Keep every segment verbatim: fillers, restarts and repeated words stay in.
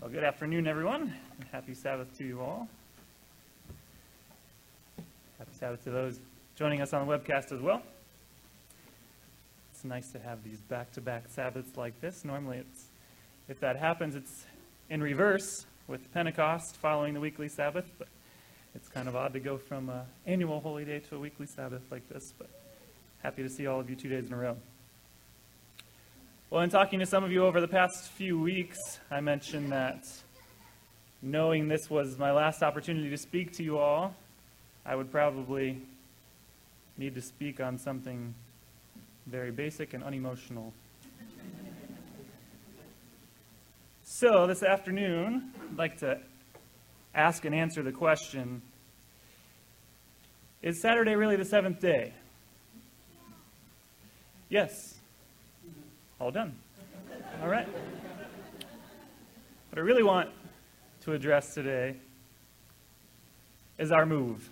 Well, good afternoon, everyone, and happy Sabbath to you all. Happy Sabbath to those joining us on the webcast as well. It's nice to have these back-to-back Sabbaths like this. Normally, it's if that happens, it's in reverse with Pentecost following the weekly Sabbath, but it's kind of odd to go from an annual holy day to a weekly Sabbath like this, but happy to see all of you two days in a row. Well, in talking to some of you over the past few weeks, I mentioned that knowing this was my last opportunity to speak to you all, I would probably need to speak on something very basic and unemotional. So this afternoon, I'd like to ask and answer the question, is Saturday really the seventh day? Yes. All done. All right. What I really want to address today is our move.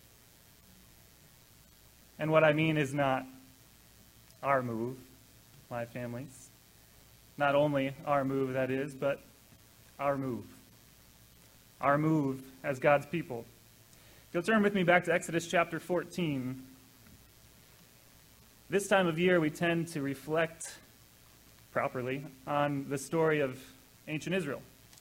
And what I mean is not our move, my family's. Not only our move, that is, but our move. Our move as God's people. If you'll turn with me back to Exodus chapter fourteen. This time of year we tend to reflect properly on the story of ancient Israel.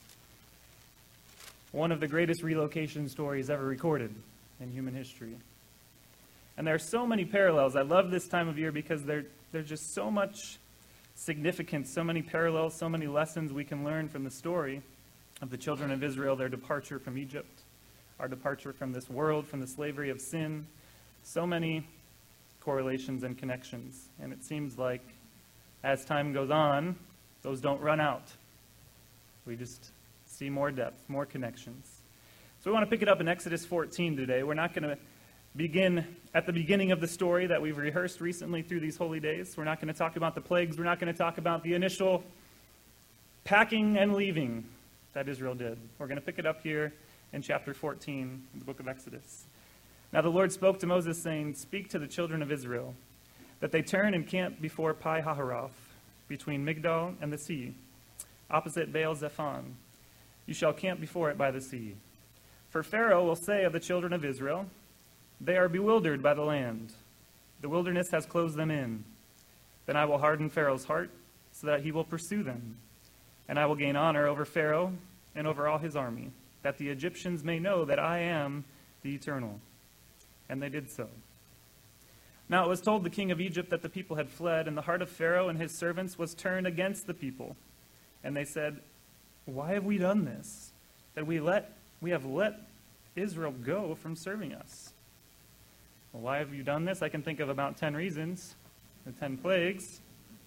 One of the greatest relocation stories ever recorded in human history. And there are so many parallels. I love this time of year because there, there's just so much significance, so many parallels, so many lessons we can learn from the story of the children of Israel, their departure from Egypt, our departure from this world, from the slavery of sin. So many correlations and connections. And it seems like as time goes on, those don't run out. We just see more depth, more connections. So we want to pick it up in Exodus fourteen today. We're not going to begin at the beginning of the story that we've rehearsed recently through these holy days. We're not going to talk about the plagues. We're not going to talk about the initial packing and leaving that Israel did. We're going to pick it up here in chapter fourteen in the book of Exodus. Now the Lord spoke to Moses, saying, "Speak to the children of Israel, that they turn and camp before Pi-hahiroth, between Migdal and the sea, opposite Baal-zephon. You shall camp before it by the sea. For Pharaoh will say of the children of Israel, they are bewildered by the land. The wilderness has closed them in. Then I will harden Pharaoh's heart, so that he will pursue them. And I will gain honor over Pharaoh and over all his army, that the Egyptians may know that I am the Eternal." And they did so. Now it was told the king of Egypt that the people had fled, and the heart of Pharaoh and his servants was turned against the people. And they said, "Why have we done this? That we let we have let Israel go from serving us?" Well, why have you done this? I can think of about ten reasons, the ten plagues.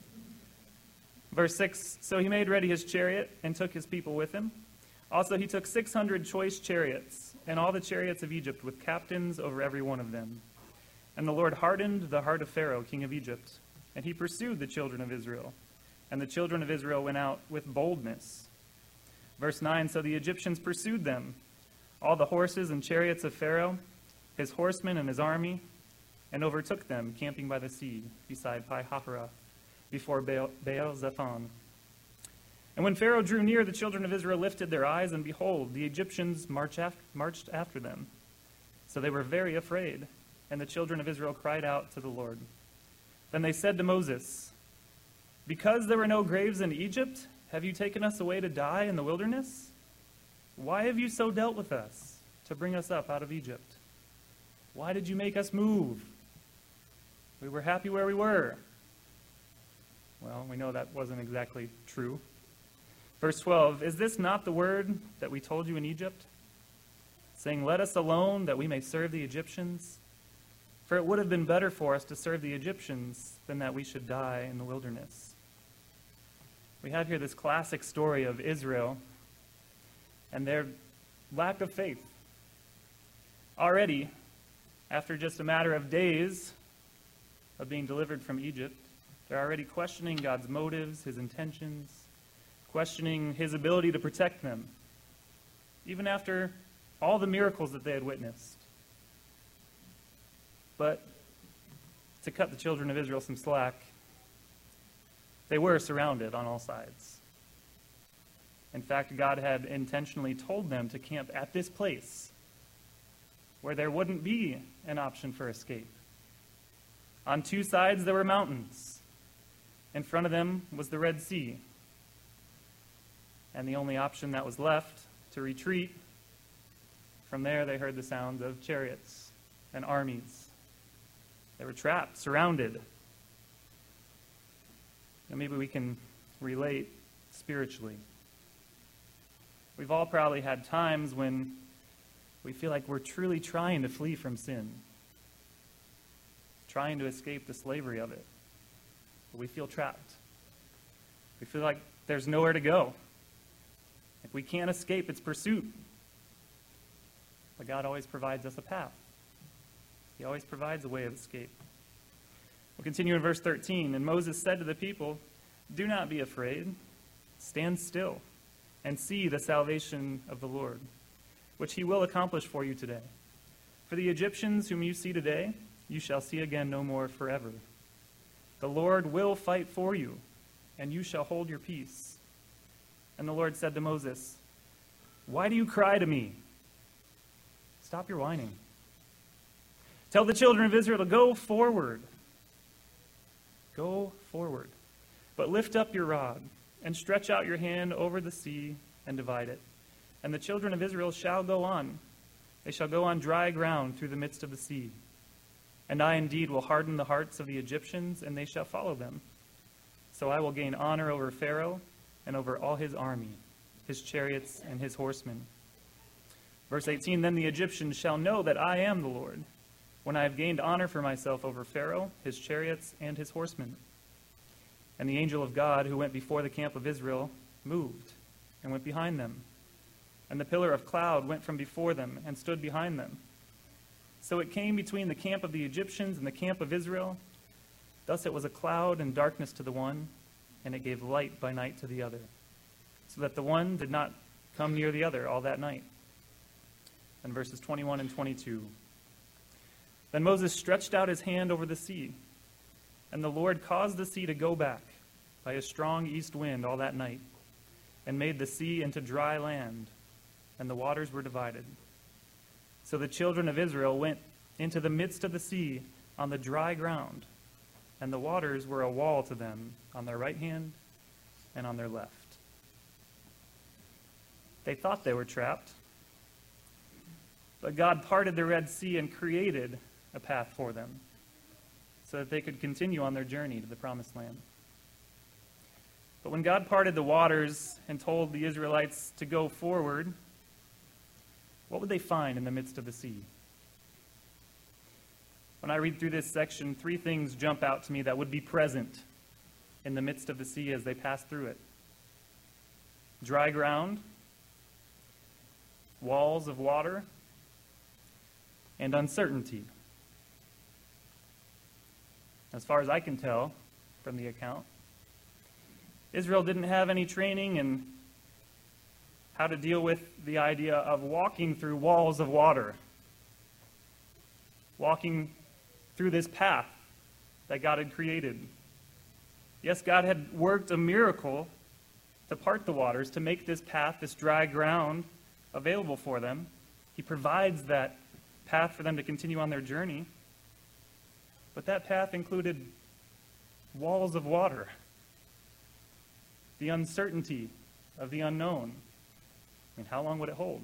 Verse six, "So he made ready his chariot and took his people with him. Also he took six hundred choice chariots, and all the chariots of Egypt with captains over every one of them. And the Lord hardened the heart of Pharaoh, king of Egypt, and he pursued the children of Israel. And the children of Israel went out with boldness." Verse nine, "So the Egyptians pursued them, all the horses and chariots of Pharaoh, his horsemen and his army, and overtook them, camping by the sea, beside Pi-hahiroth, before Baal- Baal-zephon. And when Pharaoh drew near, the children of Israel lifted their eyes, and behold, the Egyptians march af- marched after them. So they were very afraid. And the children of Israel cried out to the Lord. Then they said to Moses, 'Because there were no graves in Egypt, have you taken us away to die in the wilderness? Why have you so dealt with us, to bring us up out of Egypt? Why did you make us move? We were happy where we were.'" Well, we know that wasn't exactly true. Verse twelve, "Is this not the word that we told you in Egypt, saying, 'Let us alone, that we may serve the Egyptians'? For it would have been better for us to serve the Egyptians than that we should die in the wilderness." We have here this classic story of Israel and their lack of faith. Already, after just a matter of days of being delivered from Egypt, they're already questioning God's motives, his intentions, questioning his ability to protect them, even after all the miracles that they had witnessed. But to cut the children of Israel some slack, they were surrounded on all sides. In fact, God had intentionally told them to camp at this place where there wouldn't be an option for escape. On two sides, there were mountains. In front of them was the Red Sea. And the only option that was left to retreat, from there they heard the sound of chariots and armies. They were trapped, surrounded. And maybe we can relate spiritually. We've all probably had times when we feel like we're truly trying to flee from sin, trying to escape the slavery of it. But we feel trapped. We feel like there's nowhere to go. Like we can't escape its pursuit. But God always provides us a path. He always provides a way of escape. We'll continue in verse thirteen. And Moses said to the people, "Do not be afraid. Stand still and see the salvation of the Lord, which he will accomplish for you today. For the Egyptians whom you see today, you shall see again no more forever. The Lord will fight for you, and you shall hold your peace." And the Lord said to Moses, "Why do you cry to me? Stop your whining. Tell the children of Israel to go forward. Go forward. But lift up your rod and stretch out your hand over the sea and divide it. And the children of Israel shall go on. They shall go on dry ground through the midst of the sea. And I indeed will harden the hearts of the Egyptians, and they shall follow them. So I will gain honor over Pharaoh and over all his army, his chariots and his horsemen." Verse eighteen, "Then the Egyptians shall know that I am the Lord, when I have gained honor for myself over Pharaoh, his chariots, and his horsemen." And the angel of God, who went before the camp of Israel, moved and went behind them. And the pillar of cloud went from before them and stood behind them. So it came between the camp of the Egyptians and the camp of Israel. Thus it was a cloud and darkness to the one, and it gave light by night to the other, so that the one did not come near the other all that night. And verses twenty-one and twenty-two. "Then Moses stretched out his hand over the sea, and the Lord caused the sea to go back by a strong east wind all that night, and made the sea into dry land, and the waters were divided. So the children of Israel went into the midst of the sea on the dry ground, and the waters were a wall to them on their right hand and on their left." They thought they were trapped, but God parted the Red Sea and created a path for them so that they could continue on their journey to the Promised Land. But when God parted the waters and told the Israelites to go forward, what would they find in the midst of the sea? When I read through this section, three things jump out to me that would be present in the midst of the sea as they pass through it. Dry ground, walls of water, and uncertainty. As far as I can tell from the account, Israel didn't have any training in how to deal with the idea of walking through walls of water, walking through this path that God had created. Yes, God had worked a miracle to part the waters, to make this path, this dry ground, available for them. He provides that path for them to continue on their journey. But that path included walls of water, the uncertainty of the unknown. I mean, how long would it hold?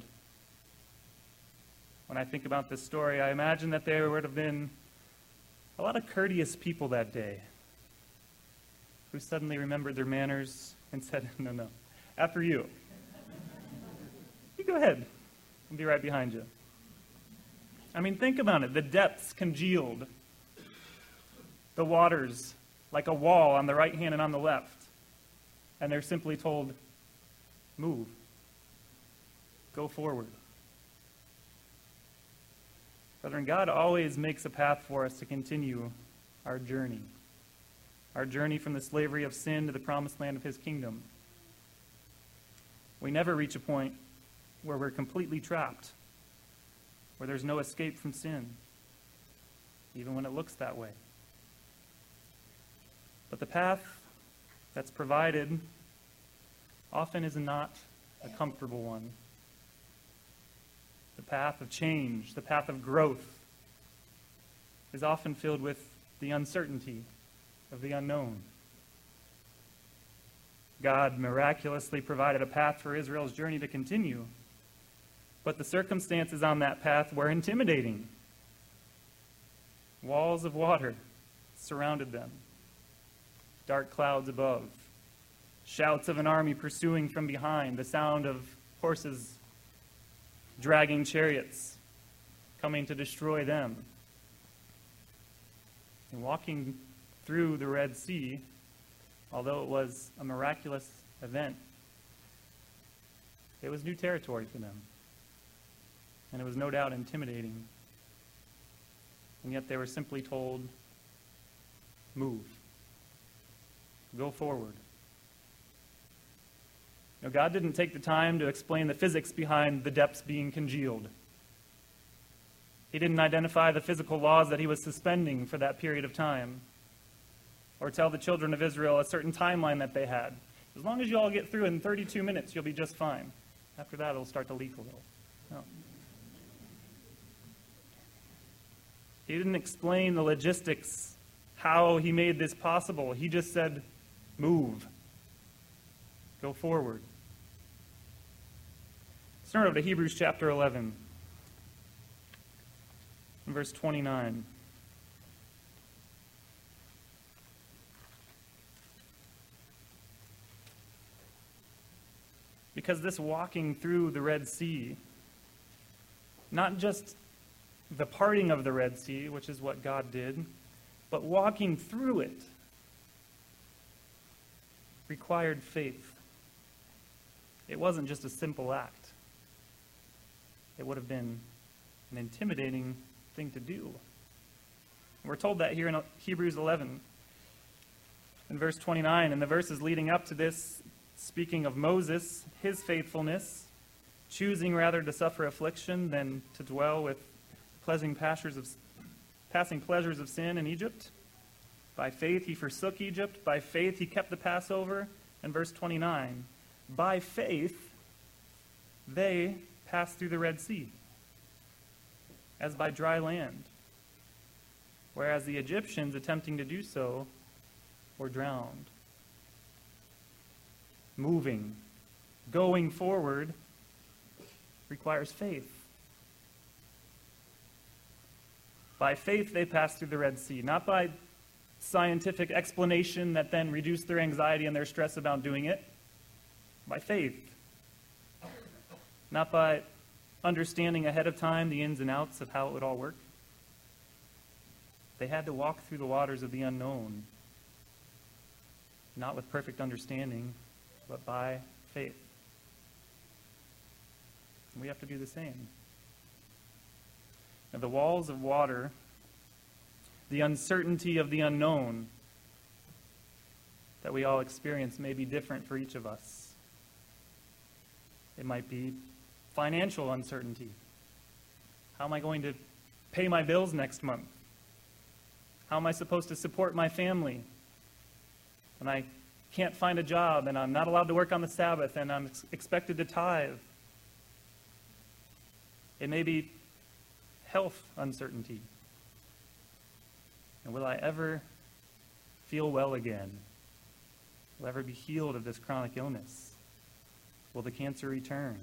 When I think about this story, I imagine that there would have been a lot of courteous people that day who suddenly remembered their manners and said, "No, no, after you. You go ahead. I'll be right behind you." I mean, think about it. The depths congealed. The waters like a wall on the right hand and on the left. And they're simply told, "Move. Go forward." Brethren, God always makes a path for us to continue our journey. Our journey from the slavery of sin to the promised land of his kingdom. We never reach a point where we're completely trapped, where there's no escape from sin, even when it looks that way. But the path that's provided often is not a comfortable one. The path of change, the path of growth, is often filled with the uncertainty of the unknown. God miraculously provided a path for Israel's journey to continue, but the circumstances on that path were intimidating. Walls of water surrounded them, dark clouds above, shouts of an army pursuing from behind, the sound of horses dragging chariots coming to destroy them. And walking through the Red Sea, although it was a miraculous event, it was new territory for them. And it was no doubt intimidating. And yet they were simply told, move. Go forward. Now, God didn't take the time to explain the physics behind the depths being congealed. He didn't identify the physical laws that he was suspending for that period of time, or tell the children of Israel a certain timeline that they had. As long as you all get through in thirty-two minutes, you'll be just fine. After that, it'll start to leak a little. No. He didn't explain the logistics, how he made this possible. He just said, move. Go forward. Let's turn over to Hebrews chapter eleven, verse twenty-nine. Because this walking through the Red Sea, not just the parting of the Red Sea, which is what God did, but walking through it required faith. It wasn't just a simple act. It would have been an intimidating thing to do. And we're told that here in Hebrews eleven, in verse twenty-nine, and the verses leading up to this, speaking of Moses, his faithfulness, choosing rather to suffer affliction than to dwell with pleasing pastures of, passing pleasures of sin in Egypt. By faith he forsook Egypt. By faith he kept the Passover. And verse twenty-nine, by faith they passed through the Red Sea, as by dry land, whereas the Egyptians attempting to do so were drowned. Moving, going forward, requires faith. By faith they passed through the Red Sea, not by scientific explanation that then reduced their anxiety and their stress about doing it. By faith. Not by understanding ahead of time the ins and outs of how it would all work. They had to walk through the waters of the unknown, not with perfect understanding, but by faith. And we have to do the same. Now, the walls of water, the uncertainty of the unknown that we all experience may be different for each of us. It might be financial uncertainty. How am I going to pay my bills next month? How am I supposed to support my family when I can't find a job and I'm not allowed to work on the Sabbath and I'm ex- expected to tithe? It may be health uncertainty. And will I ever feel well again? Will I ever be healed of this chronic illness? Will the cancer return?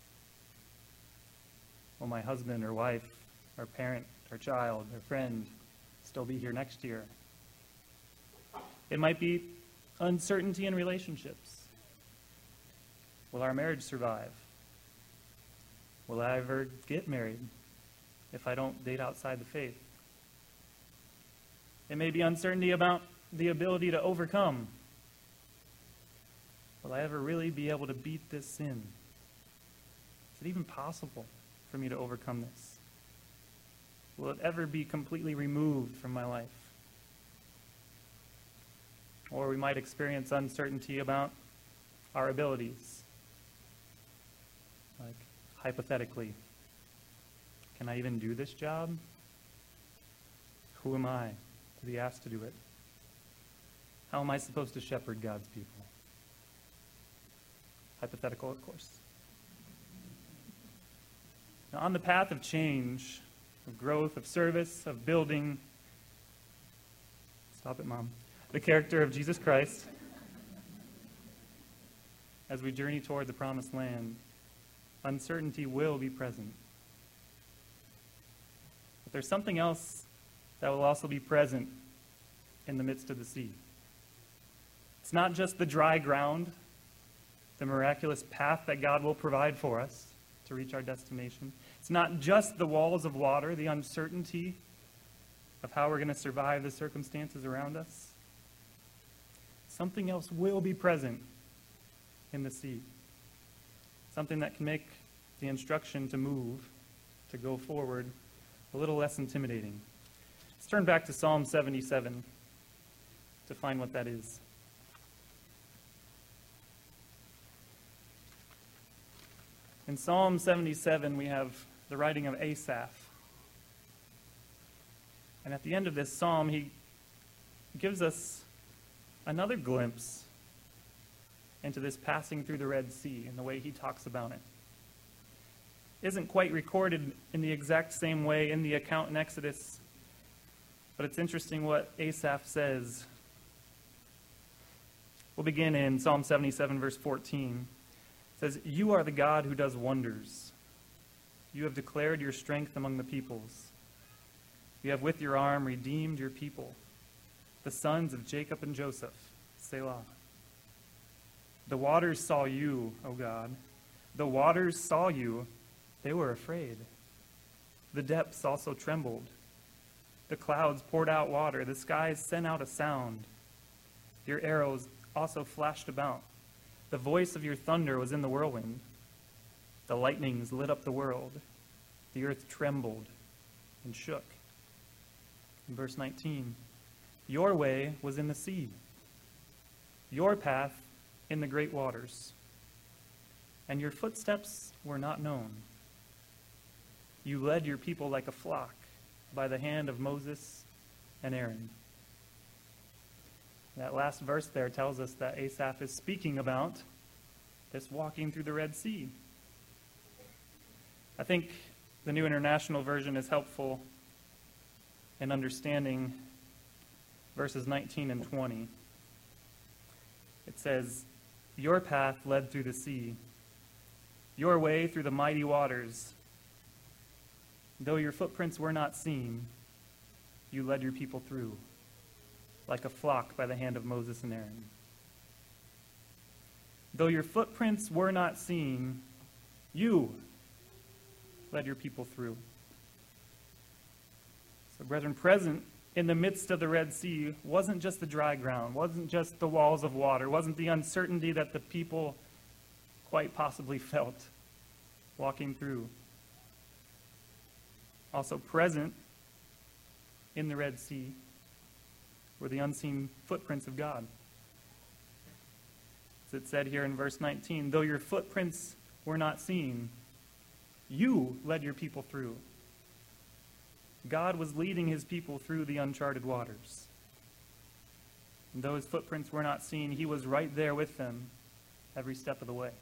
Will my husband or wife, or parent, or child, or friend still be here next year? It might be uncertainty in relationships. Will our marriage survive? Will I ever get married if I don't date outside the faith? It may be uncertainty about the ability to overcome. Will I ever really be able to beat this sin? Is it even possible for me to overcome this? Will it ever be completely removed from my life? Or we might experience uncertainty about our abilities. Like, hypothetically, can I even do this job? Who am I to be asked to do it? How am I supposed to shepherd God's people? Hypothetical, of course. Now, on the path of change, of growth, of service, of building, stop it, Mom, the character of Jesus Christ, as we journey toward the promised land, uncertainty will be present. But there's something else that will also be present in the midst of the sea. It's not just the dry ground, the miraculous path that God will provide for us to reach our destination. It's not just the walls of water, the uncertainty of how we're going to survive the circumstances around us. Something else will be present in the sea. Something that can make the instruction to move, to go forward, a little less intimidating. Let's turn back to Psalm seventy-seven to find what that is. In Psalm seventy-seven, we have the writing of Asaph. And at the end of this psalm, he gives us another glimpse into this passing through the Red Sea and the way he talks about it. It isn't quite recorded in the exact same way in the account in Exodus, but it's interesting what Asaph says. We'll begin in Psalm seventy-seven, verse fourteen. It says, "You are the God who does wonders. You have declared your strength among the peoples. You have with your arm redeemed your people, the sons of Jacob and Joseph. Selah. The waters saw you, O God. The waters saw you. They were afraid. The depths also trembled. The clouds poured out water. The skies sent out a sound. Your arrows also flashed about. The voice of your thunder was in the whirlwind. The lightnings lit up the world. The earth trembled and shook." In verse nineteen, "Your way was in the sea, your path in the great waters, and your footsteps were not known. You led your people like a flock by the hand of Moses and Aaron." That last verse there tells us that Asaph is speaking about this walking through the Red Sea. I think the New International Version is helpful in understanding verses nineteen and twenty. It says, "Your path led through the sea, your way through the mighty waters. Though your footprints were not seen, you led your people through, like a flock by the hand of Moses and Aaron." Though your footprints were not seen, you led your people through. So, brethren, present in the midst of the Red Sea wasn't just the dry ground, wasn't just the walls of water, wasn't the uncertainty that the people quite possibly felt walking through. Also present in the Red Sea were the unseen footprints of God. As it said here in verse nineteen, "Though your footprints were not seen, you led your people through." God was leading his people through the uncharted waters. And though his footprints were not seen, he was right there with them every step of the way.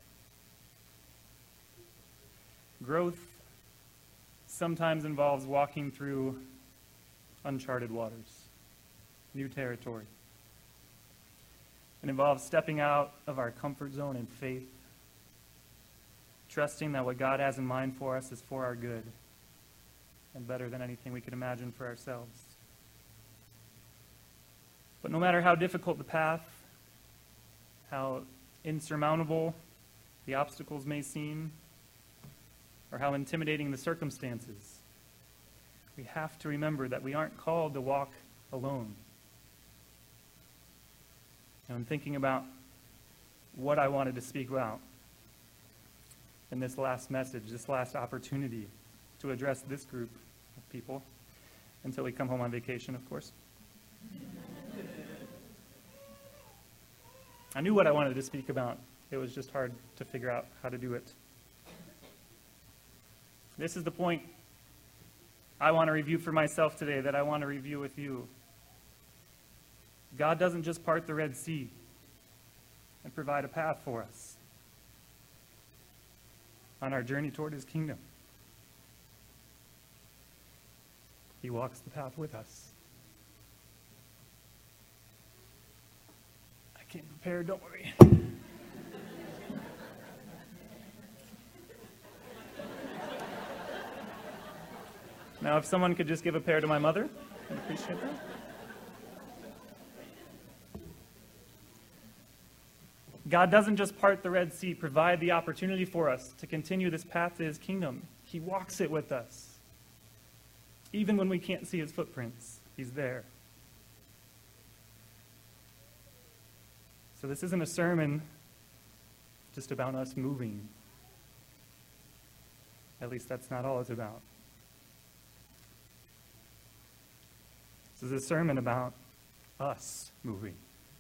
Growth sometimes involves walking through uncharted waters, new territory. It involves stepping out of our comfort zone in faith, trusting that what God has in mind for us is for our good and better than anything we could imagine for ourselves. But no matter how difficult the path, how insurmountable the obstacles may seem, or how intimidating the circumstances, we have to remember that we aren't called to walk alone. And I'm thinking about what I wanted to speak about in this last message, this last opportunity to address this group of people, until we come home on vacation, of course. I knew what I wanted to speak about. It was just hard to figure out how to do it. This is the point I want to review for myself today, that I want to review with you. God doesn't just part the Red Sea and provide a path for us on our journey toward his kingdom. He walks the path with us. I came prepared, don't worry. Now, if someone could just give a pair to my mother, I'd appreciate that. God doesn't just part the Red Sea, provide the opportunity for us to continue this path to his kingdom. He walks it with us. Even when we can't see his footprints, he's there. So this isn't a sermon just about us moving. At least that's not all it's about. This is a sermon about us moving.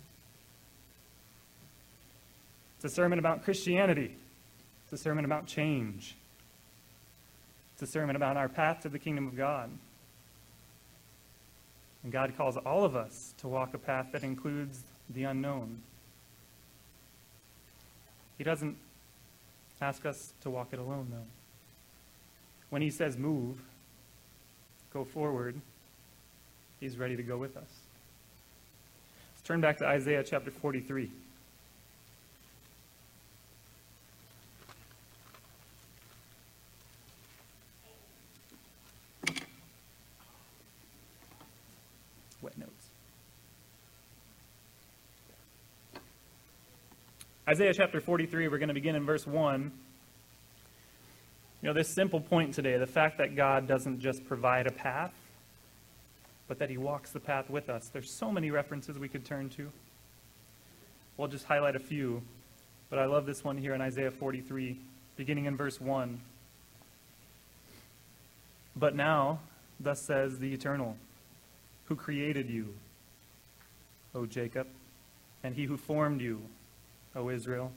It's a sermon about Christianity. It's a sermon about change. It's a sermon about our path to the kingdom of God. And God calls all of us to walk a path that includes the unknown. He doesn't ask us to walk it alone, though. When he says move, go forward, he's ready to go with us. Let's turn back to Isaiah chapter forty-three. Wet notes. Isaiah chapter forty-three, we're going to begin in verse one. You know, this simple point today, the fact that God doesn't just provide a path, but that he walks the path with us. There's so many references we could turn to. We'll just highlight a few, but I love this one here in Isaiah forty-three, beginning in verse one. But now, thus says the Eternal, who created you, O Jacob, and he who formed you, O Israel.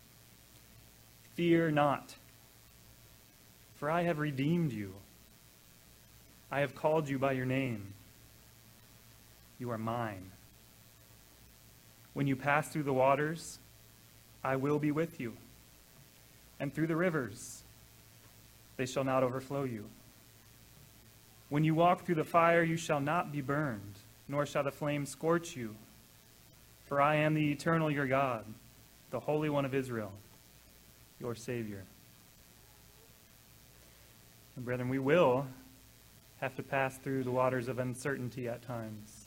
Fear not, for I have redeemed you. I have called you by your name. You are mine. When you pass through the waters, I will be with you. And through the rivers, they shall not overflow you. When you walk through the fire, you shall not be burned, nor shall the flame scorch you. For I am the Eternal your God, the Holy One of Israel, your Savior. And brethren, we will have to pass through the waters of uncertainty at times.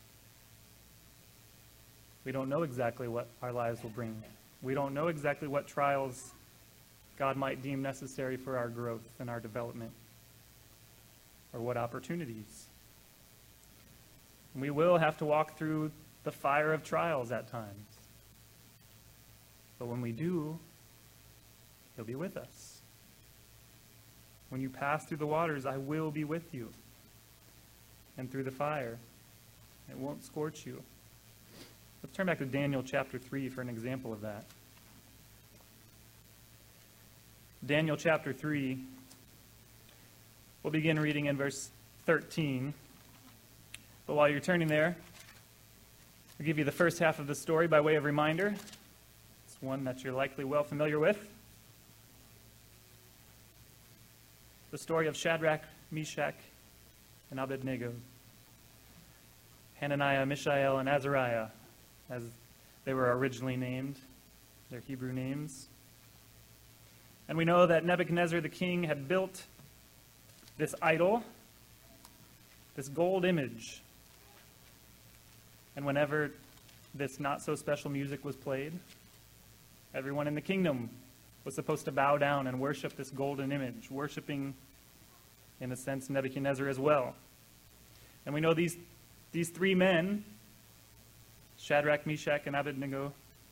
We don't know exactly what our lives will bring. We don't know exactly what trials God might deem necessary for our growth and our development, or what opportunities. And we will have to walk through the fire of trials at times. But when we do, he'll be with us. When you pass through the waters, I will be with you. And through the fire, it won't scorch you. Let's turn back to Daniel chapter three for an example of that. Daniel chapter three, we'll begin reading in verse thirteen. But while you're turning there, I'll give you the first half of the story by way of reminder. It's one that you're likely well familiar with. The story of Shadrach, Meshach, and Abednego. Hananiah, Mishael, and Azariah, as they were originally named, their Hebrew names. And we know that Nebuchadnezzar the king had built this idol, this gold image. And whenever this not-so-special music was played, everyone in the kingdom was supposed to bow down and worship this golden image, worshiping, in a sense, Nebuchadnezzar as well. And we know these, these three men, Shadrach, Meshach, and Abednego,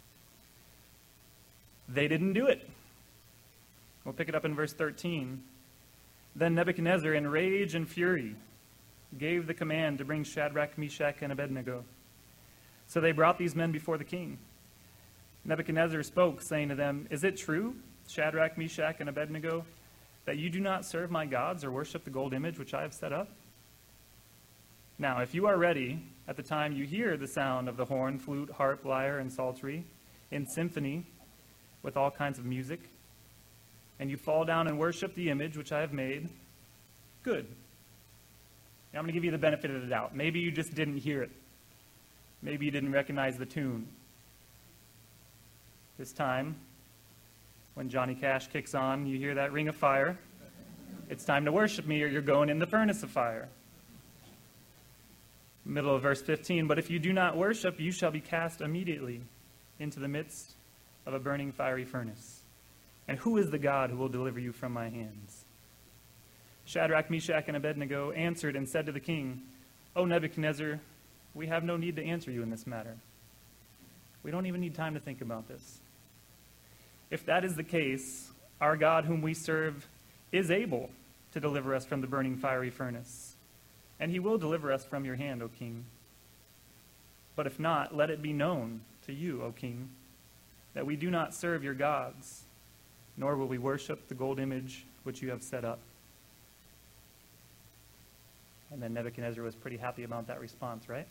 they didn't do it. We'll pick it up in verse thirteen. Then Nebuchadnezzar, in rage and fury, gave the command to bring Shadrach, Meshach, and Abednego. So they brought these men before the king. Nebuchadnezzar spoke, saying to them, "Is it true, Shadrach, Meshach, and Abednego, that you do not serve my gods or worship the gold image which I have set up? Now, if you are ready, at the time you hear the sound of the horn, flute, harp, lyre, and psaltery, in symphony, with all kinds of music, and you fall down and worship the image which I have made, good. Now, I'm going to give you the benefit of the doubt. Maybe you just didn't hear it. Maybe you didn't recognize the tune. This time, when Johnny Cash kicks on, you hear that ring of fire. It's time to worship me, or you're going in the furnace of fire. Middle of verse fifteen, but if you do not worship, you shall be cast immediately into the midst of a burning fiery furnace. And who is the God who will deliver you from my hands? Shadrach, Meshach, and Abednego answered and said to the king, O Nebuchadnezzar, we have no need to answer you in this matter. We don't even need time to think about this. If that is the case, our God whom we serve is able to deliver us from the burning fiery furnace, and he will deliver us from your hand, O king. But if not, let it be known to you, O king, that we do not serve your gods, nor will we worship the gold image which you have set up. And then Nebuchadnezzar was pretty happy about that response, right?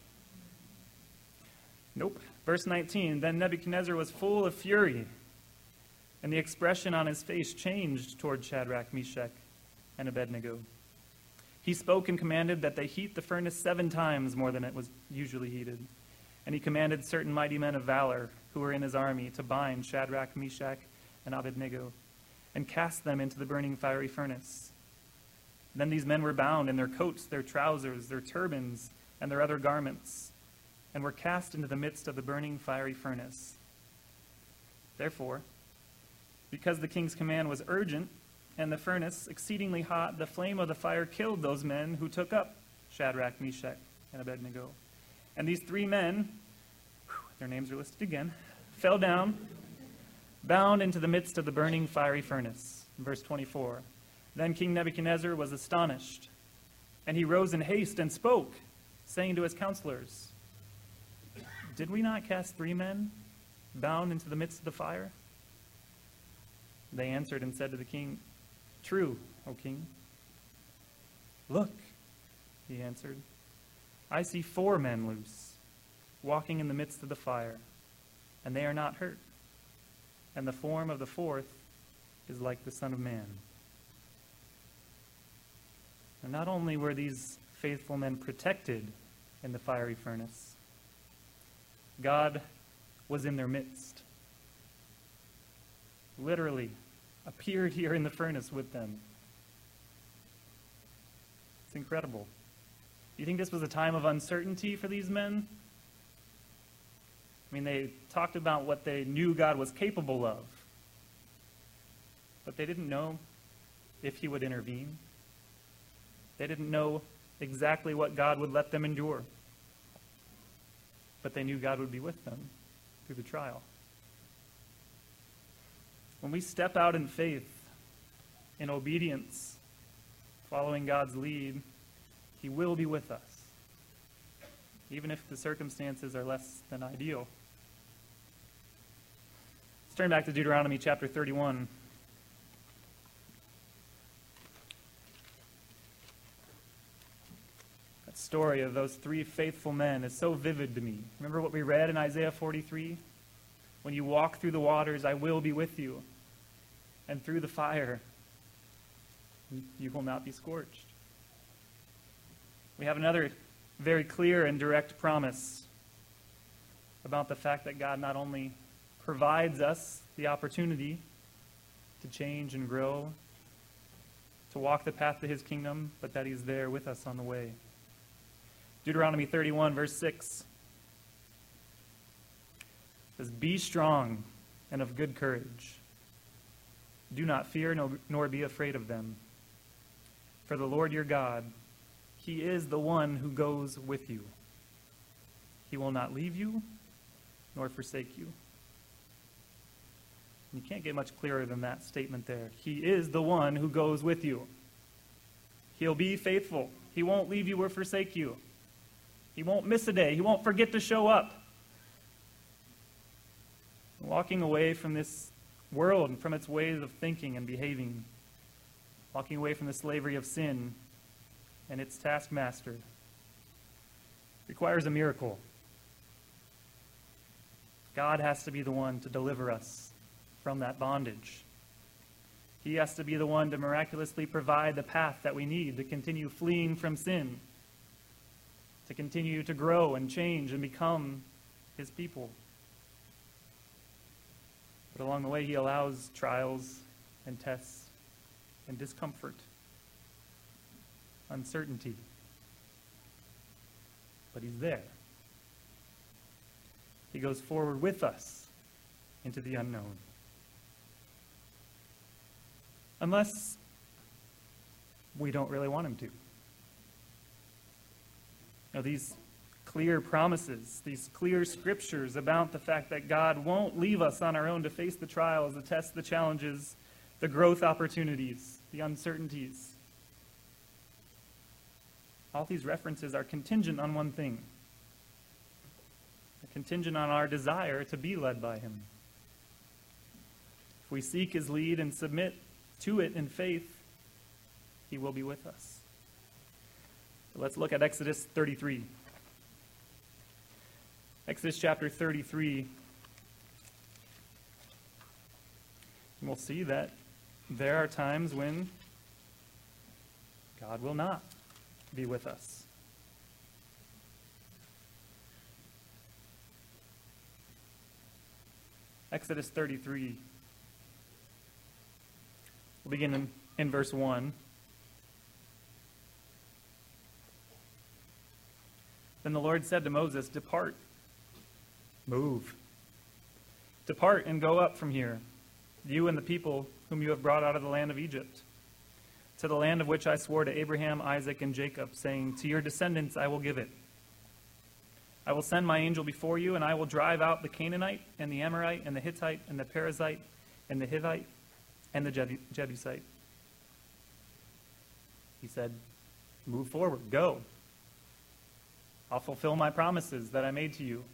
Nope. Verse nineteen, then Nebuchadnezzar was full of fury, and the expression on his face changed toward Shadrach, Meshach, and Abednego. He spoke and commanded that they heat the furnace seven times more than it was usually heated. And he commanded certain mighty men of valor who were in his army to bind Shadrach, Meshach, and Abednego, and cast them into the burning fiery furnace. Then these men were bound in their coats, their trousers, their turbans, and their other garments, and were cast into the midst of the burning fiery furnace. Therefore, because the king's command was urgent, and the furnace exceedingly hot, the flame of the fire killed those men who took up Shadrach, Meshach, and Abednego. And these three men, whew, their names are listed again, fell down, bound into the midst of the burning fiery furnace. Verse twenty-four. Then King Nebuchadnezzar was astonished, and he rose in haste and spoke, saying to his counselors, Did we not cast three men bound into the midst of the fire? They answered and said to the king, True, O king. Look, he answered, I see four men loose, walking in the midst of the fire, and they are not hurt. And the form of the fourth is like the Son of Man. And not only were these faithful men protected in the fiery furnace, God was in their midst. Literally appeared here in the furnace with them. It's incredible. Do you think this was a time of uncertainty for these men? I mean, they talked about what they knew God was capable of, but they didn't know if he would intervene. They didn't know exactly what God would let them endure, but they knew God would be with them through the trial. When we step out in faith, in obedience, following God's lead, he will be with us, even if the circumstances are less than ideal. Let's turn back to Deuteronomy chapter thirty-one. That story of those three faithful men is so vivid to me. Remember what we read in Isaiah forty-three? When you walk through the waters, I will be with you. And through the fire, you will not be scorched. We have another very clear and direct promise about the fact that God not only provides us the opportunity to change and grow, to walk the path to his kingdom, but that he's there with us on the way. Deuteronomy thirty-one, verse six says, Be strong and of good courage. Do not fear nor be afraid of them. For the Lord your God, he is the one who goes with you. He will not leave you nor forsake you. You can't get much clearer than that statement there. He is the one who goes with you. He'll be faithful. He won't leave you or forsake you. He won't miss a day. He won't forget to show up. Walking away from this world and from its ways of thinking and behaving, walking away from the slavery of sin and its taskmaster, requires a miracle. God has to be the one to deliver us from that bondage. He has to be the one to miraculously provide the path that we need to continue fleeing from sin to continue to grow and change and become his people. But along the way, he allows trials and tests and discomfort, uncertainty. But he's there. He goes forward with us into the unknown. Unless we don't really want him to. Now, these clear promises, these clear scriptures about the fact that God won't leave us on our own to face the trials, the tests, the challenges, the growth opportunities, the uncertainties. All these references are contingent on one thing. They're contingent on our desire to be led by him. If we seek his lead and submit to it in faith, he will be with us. Let's look at Exodus thirty-three. Exodus chapter thirty-three. And we'll see that there are times when God will not be with us. Exodus thirty-three. We'll begin in, in verse one. Then the Lord said to Moses, "Depart, move. Depart and go up from here, you and the people whom you have brought out of the land of Egypt, to the land of which I swore to Abraham, Isaac, and Jacob, saying, to your descendants I will give it. I will send my angel before you, and I will drive out the Canaanite, and the Amorite, and the Hittite, and the Perizzite, and the Hivite, and the Jebu- Jebusite." He said, "Move forward, go. I'll fulfill my promises that I made to you."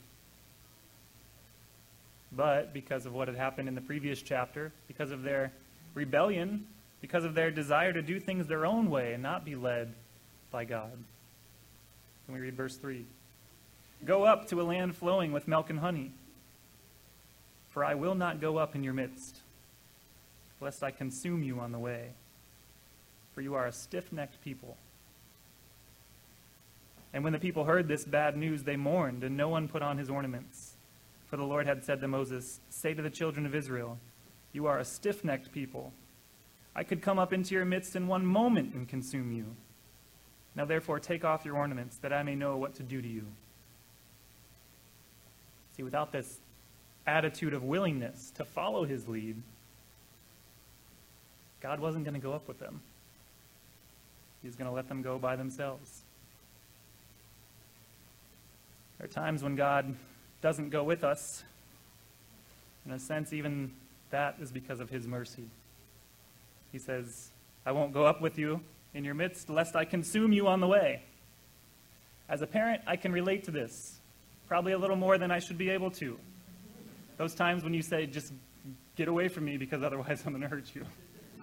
But because of what had happened in the previous chapter, because of their rebellion, because of their desire to do things their own way and not be led by God. Can we read verse three? "Go up to a land flowing with milk and honey, for I will not go up in your midst, lest I consume you on the way, for you are a stiff-necked people." And when the people heard this bad news, they mourned, and no one put on his ornaments. For the Lord had said to Moses, "Say to the children of Israel, you are a stiff-necked people. I could come up into your midst in one moment and consume you. Now therefore take off your ornaments, that I may know what to do to you." See, without this attitude of willingness to follow his lead, God wasn't going to go up with them. He was going to let them go by themselves. There are times when God doesn't go with us. In a sense, even that is because of his mercy. He says, "I won't go up with you in your midst, lest I consume you on the way." As a parent, I can relate to this, probably a little more than I should be able to. Those times when you say, "Just get away from me because otherwise I'm going to hurt you."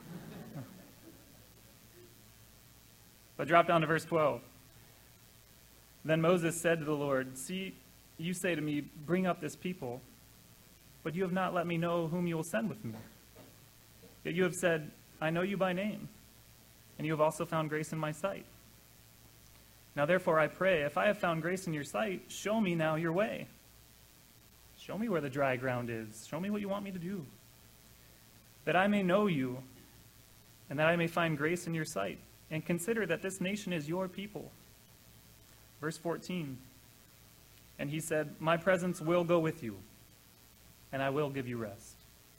But drop down to verse twelve. "Then Moses said to the Lord, 'See, you say to me, bring up this people, but you have not let me know whom you will send with me. Yet you have said, I know you by name, and you have also found grace in my sight. Now therefore I pray, if I have found grace in your sight, show me now your way. Show me where the dry ground is. Show me what you want me to do, that I may know you, and that I may find grace in your sight, and consider that this nation is your people.' Verse fourteen, "And he said, my presence will go with you, and I will give you rest."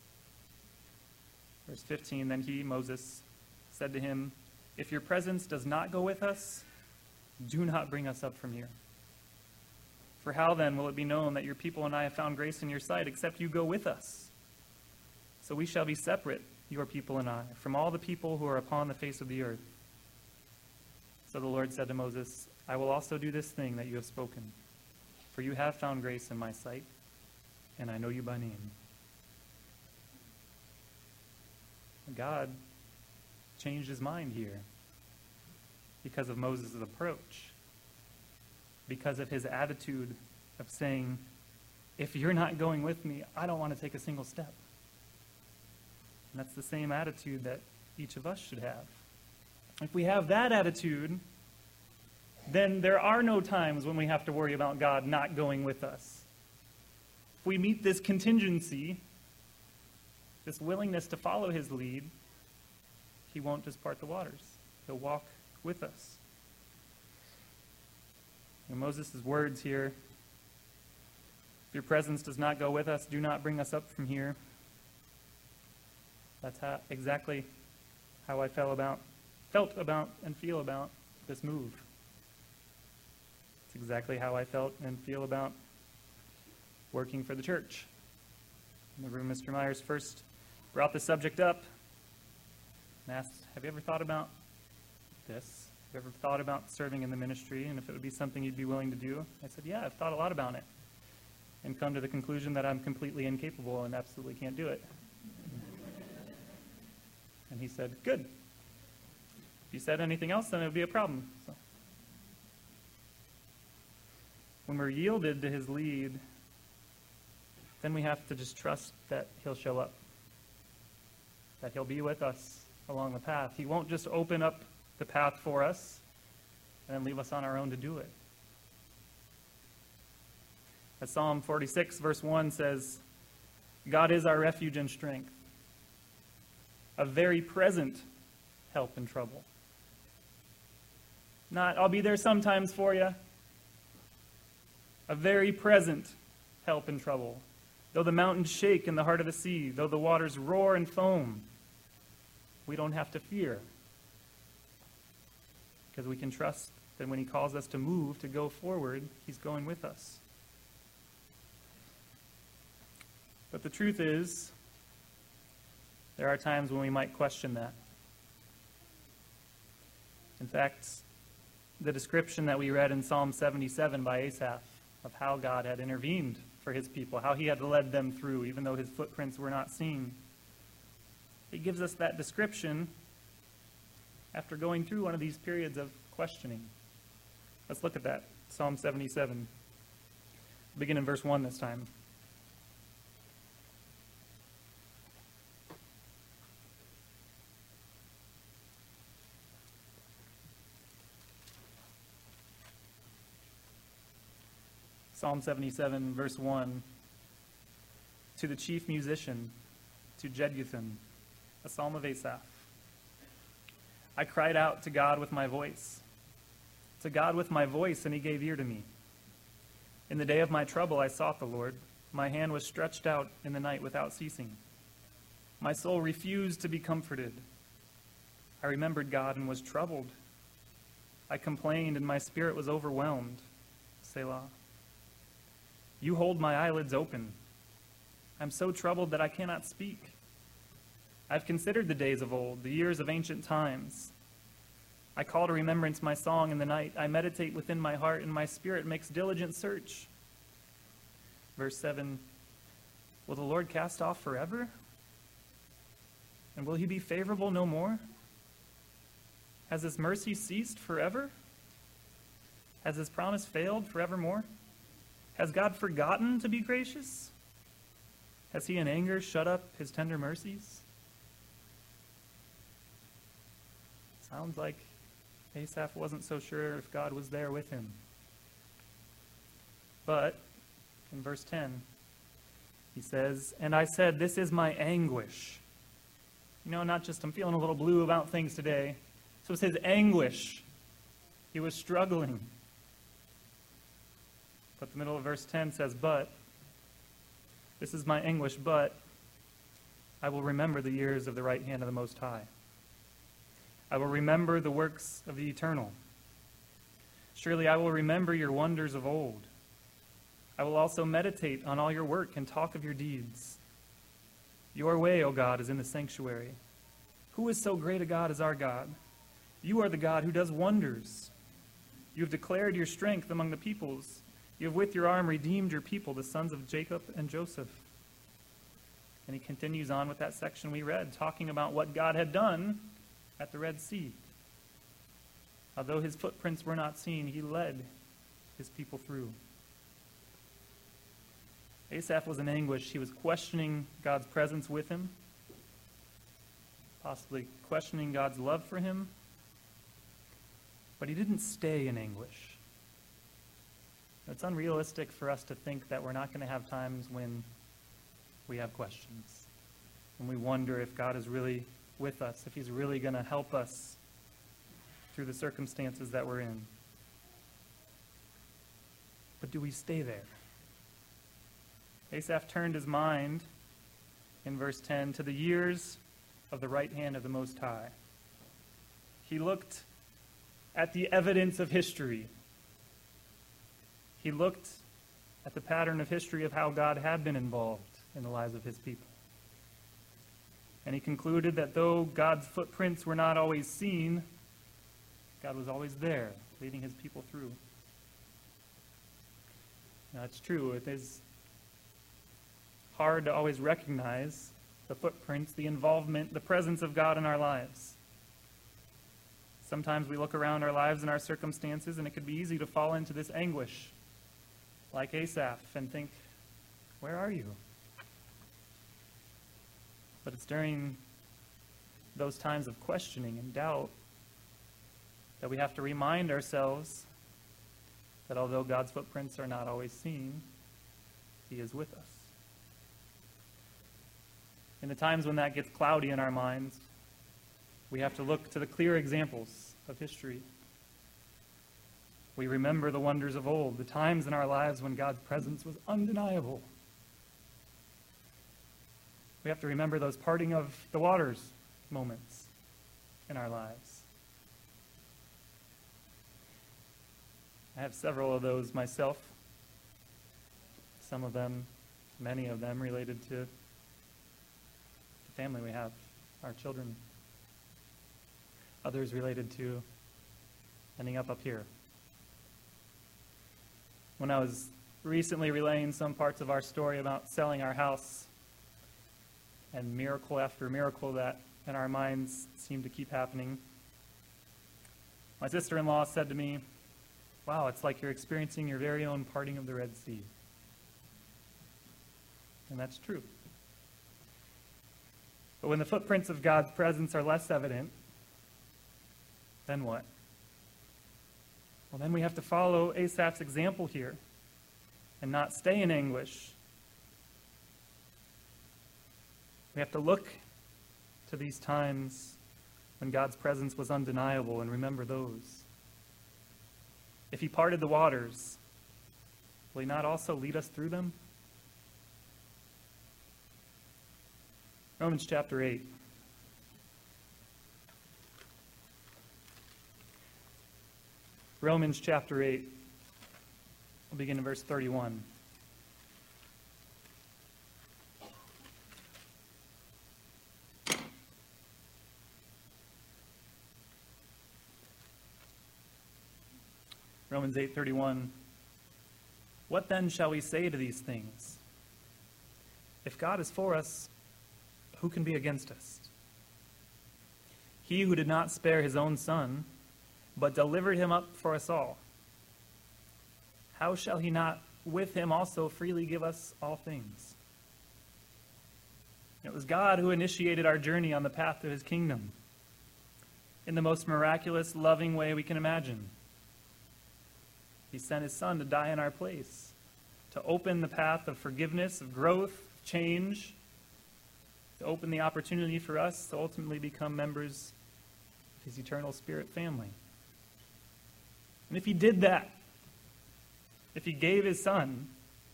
Verse fifteen, "Then he," Moses, "said to him, if your presence does not go with us, do not bring us up from here. For how then will it be known that your people and I have found grace in your sight, except you go with us? So we shall be separate, your people and I, from all the people who are upon the face of the earth." So the Lord said to Moses, "I will also do this thing that you have spoken, for you have found grace in my sight, and I know you by name." God changed his mind here because of Moses' approach, because of his attitude of saying, if you're not going with me, I don't want to take a single step. And that's the same attitude that each of us should have. If we have that attitude, then there are no times when we have to worry about God not going with us. If we meet this contingency, this willingness to follow his lead, he won't just part the waters. He'll walk with us. And Moses' words here, if your presence does not go with us, do not bring us up from here. That's how, exactly how I felt about, felt about and feel about this move. It's exactly how I felt and feel about working for the church. In the room, Mister Myers first brought the subject up and asked, have you ever thought about this? Have you ever thought about serving in the ministry and if it would be something you'd be willing to do? I said, yeah, I've thought a lot about it and come to the conclusion that I'm completely incapable and absolutely can't do it. And he said, good. If you said anything else, then it would be a problem. So, when we're yielded to his lead, then we have to just trust that he'll show up, that he'll be with us along the path. He won't just open up the path for us and then leave us on our own to do it. As Psalm forty-six, verse one says, God is our refuge and strength, a very present help in trouble. Not, I'll be there sometimes for you. A very present help in trouble. Though the mountains shake in the heart of the sea, though the waters roar and foam, we don't have to fear. Because we can trust that when he calls us to move, to go forward, he's going with us. But the truth is, there are times when we might question that. In fact, the description that we read in Psalm seventy-seven by Asaph of how God had intervened for his people, how he had led them through, even though his footprints were not seen. It gives us that description after going through one of these periods of questioning. Let's look at that. Psalm seventy-seven. Begin in verse one this time. Psalm seventy-seven, verse one. To the chief musician, to Jeduthun, a psalm of Asaph. I cried out to God with my voice, to God with my voice, and he gave ear to me. In the day of my trouble I sought the Lord. My hand was stretched out in the night without ceasing. My soul refused to be comforted. I remembered God and was troubled. I complained and my spirit was overwhelmed. Selah. You hold my eyelids open. I'm so troubled that I cannot speak. I've considered the days of old, the years of ancient times. I call to remembrance my song in the night. I meditate within my heart, and my spirit makes diligent search. Verse seven, will the Lord cast off forever? And will he be favorable no more? Has his mercy ceased forever? Has his promise failed forevermore? Has God forgotten to be gracious? Has he in anger shut up his tender mercies? Sounds like Asaph wasn't so sure if God was there with him. But in verse ten, he says, and I said, this is my anguish. You know, not just I'm feeling a little blue about things today. So it's his anguish. He was struggling. But the middle of verse ten says, but, this is my anguish, but I will remember the years of the right hand of the Most High. I will remember the works of the Eternal. Surely I will remember your wonders of old. I will also meditate on all your work and talk of your deeds. Your way, O God, is in the sanctuary. Who is so great a God as our God? You are the God who does wonders. You have declared your strength among the peoples. You have with your arm redeemed your people, the sons of Jacob and Joseph. And he continues on with that section we read, talking about what God had done at the Red Sea. Although his footprints were not seen, he led his people through. Asaph was in anguish. He was questioning God's presence with him, possibly questioning God's love for him. but he didn't stay in anguish. It's unrealistic for us to think that we're not going to have times when we have questions, when we wonder if God is really with us, if he's really going to help us through the circumstances that we're in. But do we stay there? Asaph turned his mind, in verse ten, to the years of the right hand of the Most High. He looked at the evidence of history. He looked at the pattern of history of how God had been involved in the lives of his people. And he concluded that though God's footprints were not always seen, God was always there, leading his people through. Now, it's true. It is hard to always recognize the footprints, the involvement, the presence of God in our lives. Sometimes we look around our lives and our circumstances, and it could be easy to fall into this anguish, like Asaph, and think, where are you? But it's during those times of questioning and doubt that we have to remind ourselves that although God's footprints are not always seen, he is with us. In the times when that gets cloudy in our minds, we have to look to the clear examples of history. We remember the wonders of old, the times in our lives when God's presence was undeniable. We have to remember those parting of the waters moments in our lives. I have several of those myself. Some of them, many of them, related to the family we have, our children. Others related to ending up up here. When I was recently relaying some parts of our story about selling our house, and miracle after miracle that in our minds seemed to keep happening, my sister-in-law said to me, wow, it's like you're experiencing your very own parting of the Red Sea. And that's true. But when the footprints of God's presence are less evident, then what? Well, then we have to follow Asaph's example here and not stay in anguish. We have to look to these times when God's presence was undeniable and remember those. If he parted the waters, will he not also lead us through them? Romans chapter eight. Romans chapter eight. We'll begin in verse thirty-one. Romans eight thirty-one. What then shall we say to these things? If God is for us, who can be against us? He who did not spare his own son, but delivered him up for us all, how shall he not with him also freely give us all things? It was God who initiated our journey on the path to his kingdom in the most miraculous, loving way we can imagine. He sent his son to die in our place, to open the path of forgiveness, of growth, of change, to open the opportunity for us to ultimately become members of his eternal spirit family. And if he did that, if he gave his son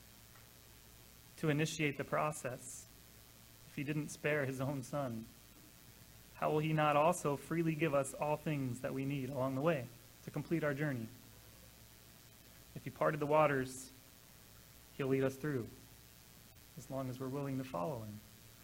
to initiate the process, if he didn't spare his own son, how will he not also freely give us all things that we need along the way to complete our journey? If he parted the waters, he'll lead us through, as long as we're willing to follow him.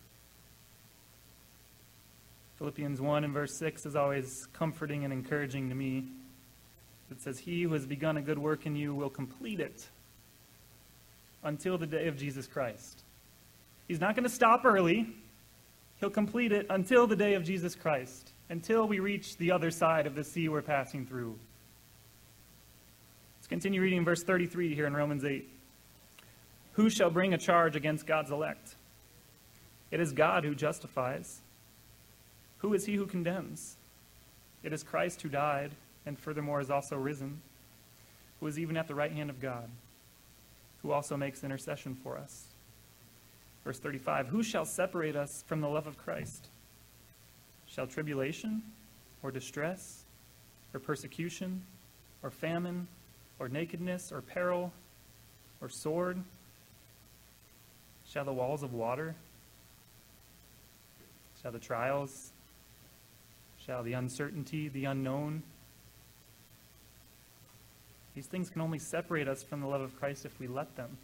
Philippians one and verse six is always comforting and encouraging to me. It says, he who has begun a good work in you will complete it until the day of Jesus Christ. He's not going to stop early. He'll complete it until the day of Jesus Christ, until we reach the other side of the sea we're passing through. Let's continue reading verse thirty-three here in Romans eight. Who shall bring a charge against God's elect? It is God who justifies. Who is he who condemns? It is Christ who died, and furthermore is also risen, who is even at the right hand of God, who also makes intercession for us. Verse thirty-five, who shall separate us from the love of Christ? Shall tribulation, or distress, or persecution, or famine, or nakedness, or peril, or sword? Shall the walls of water? Shall the trials? Shall the uncertainty, the unknown? These things can only separate us from the love of Christ if we let them.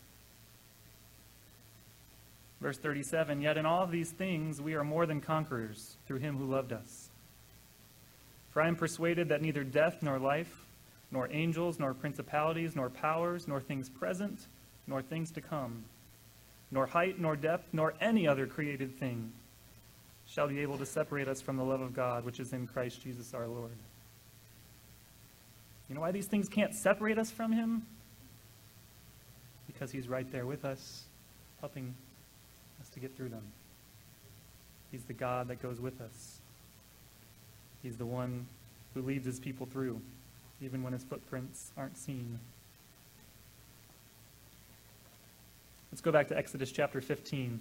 Verse thirty-seven, yet in all of these things we are more than conquerors through him who loved us. For I am persuaded that neither death nor life, nor angels, nor principalities, nor powers, nor things present, nor things to come, nor height, nor depth, nor any other created thing shall be able to separate us from the love of God, which is in Christ Jesus our Lord. You know why these things can't separate us from him? Because he's right there with us, helping us to get through them. He's the God that goes with us. He's the one who leads his people through, even when his footprints aren't seen. Let's go back to Exodus chapter fifteen.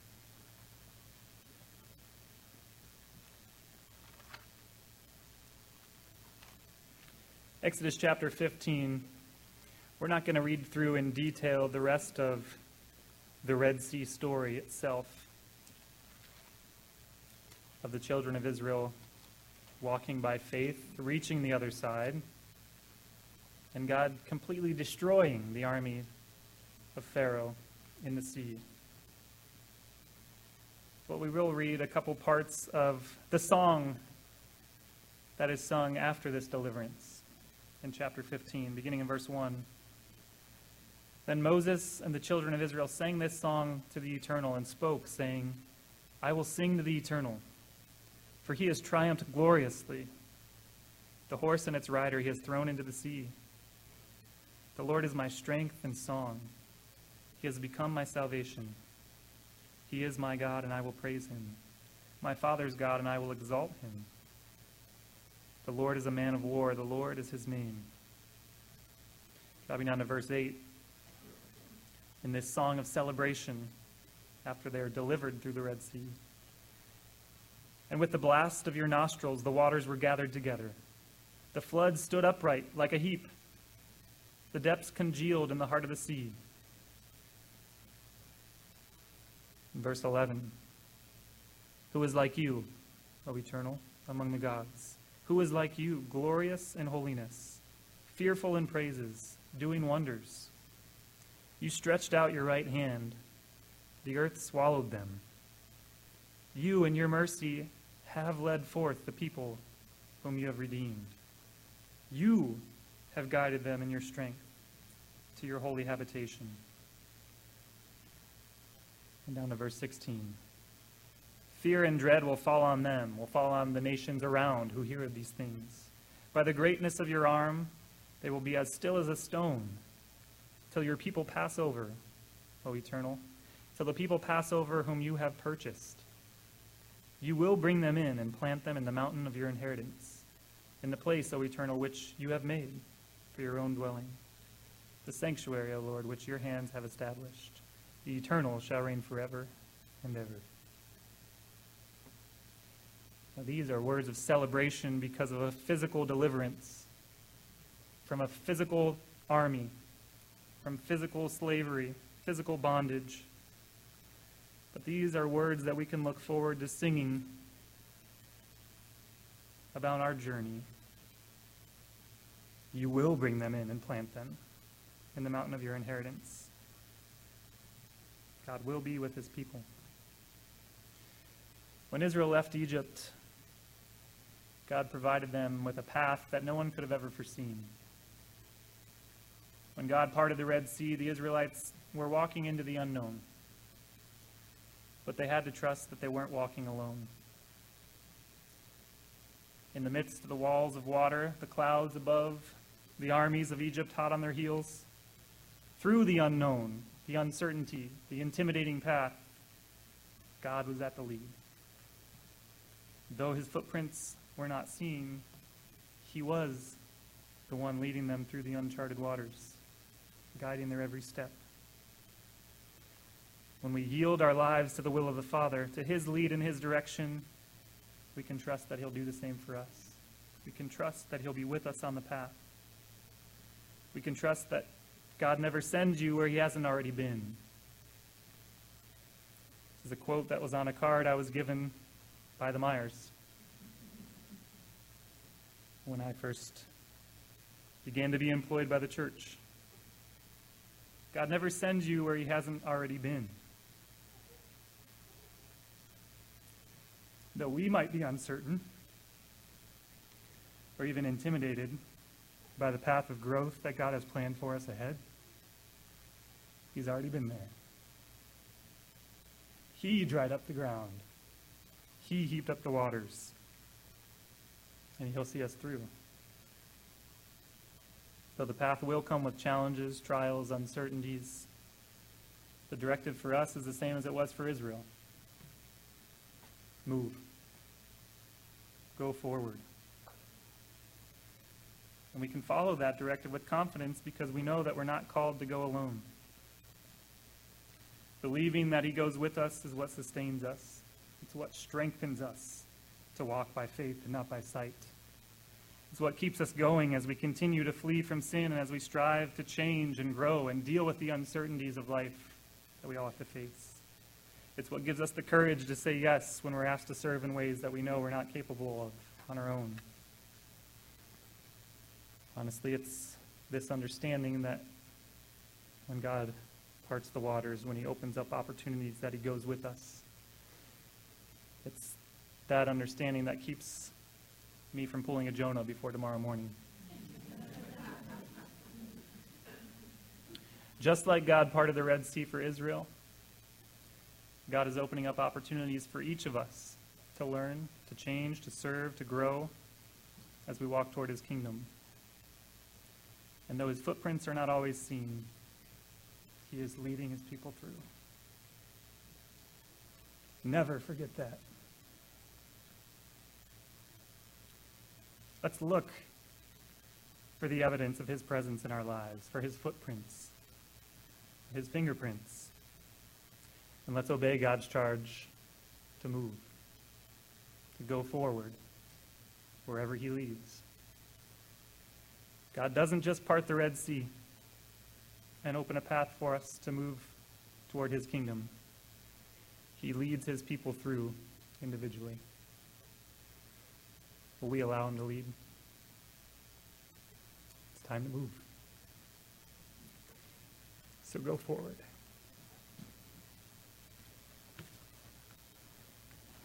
Exodus chapter fifteen. We're not going to read through in detail the rest of the Red Sea story itself, of the children of Israel walking by faith, reaching the other side, and God completely destroying the army of Pharaoh in the sea. But we will read a couple parts of the song that is sung after this deliverance in chapter fifteen, beginning in verse one. Then Moses and the children of Israel sang this song to the Eternal and spoke, saying, I will sing to the Eternal, for he has triumphed gloriously. The horse and its rider he has thrown into the sea. The Lord is my strength and song. He has become my salvation. He is my God, and I will praise him. My Father's God, and I will exalt him. The Lord is a man of war. The Lord is his name. Dropping down to verse eight. In this song of celebration, after they are delivered through the Red Sea. And with the blast of your nostrils, the waters were gathered together. The floods stood upright like a heap. The depths congealed in the heart of the sea. In verse eleven. Who is like you, O Eternal, among the gods? Who is like you, glorious in holiness, fearful in praises, doing wonders? You stretched out your right hand. The earth swallowed them. You, in your mercy, have led forth the people whom you have redeemed. You have guided them in your strength to your holy habitation. And down to verse sixteen. Fear and dread will fall on them, will fall on the nations around who hear of these things. By the greatness of your arm, they will be as still as a stone, till your people pass over, O Eternal, till the people pass over whom you have purchased. You will bring them in and plant them in the mountain of your inheritance, in the place, O Eternal, which you have made for your own dwelling, the sanctuary, O Lord, which your hands have established. The Eternal shall reign forever and ever. Now, these are words of celebration because of a physical deliverance from a physical army, from physical slavery, physical bondage. But these are words that we can look forward to singing about our journey. You will bring them in and plant them in the mountain of your inheritance. God will be with his people. When Israel left Egypt, God provided them with a path that no one could have ever foreseen. When God parted the Red Sea, the Israelites were walking into the unknown. But they had to trust that they weren't walking alone. In the midst of the walls of water, the clouds above, the armies of Egypt hot on their heels, through the unknown, the uncertainty, the intimidating path, God was at the lead. Though his footprints were not seen, he was the one leading them through the uncharted waters, guiding their every step. When we yield our lives to the will of the Father, to his lead and his direction, we can trust that he'll do the same for us. We can trust that he'll be with us on the path. We can trust that God never sends you where he hasn't already been. This is a quote that was on a card I was given by the Myers when I first began to be employed by the church. God never sends you where he hasn't already been. Though we might be uncertain or even intimidated by the path of growth that God has planned for us ahead, he's already been there. He dried up the ground. He heaped up the waters. And he'll see us through. Though the path will come with challenges, trials, uncertainties, the directive for us is the same as it was for Israel. Move. Go forward. And we can follow that directive with confidence because we know that we're not called to go alone. Believing that he goes with us is what sustains us. It's what strengthens us to walk by faith and not by sight. It's what keeps us going as we continue to flee from sin and as we strive to change and grow and deal with the uncertainties of life that we all have to face. It's what gives us the courage to say yes when we're asked to serve in ways that we know we're not capable of on our own. Honestly, it's this understanding that when God parts the waters, when he opens up opportunities, that he goes with us. It's that understanding that keeps me from pulling a Jonah before tomorrow morning. Just like God parted the Red Sea for Israel, God is opening up opportunities for each of us to learn, to change, to serve, to grow as we walk toward his kingdom. And though his footprints are not always seen, he is leading his people through. Never forget that. Let's look for the evidence of his presence in our lives, for his footprints, his fingerprints. And let's obey God's charge to move, to go forward wherever he leads. God doesn't just part the Red Sea and open a path for us to move toward his kingdom. He leads his people through individually. Will we allow him to lead? It's time to move. So go forward.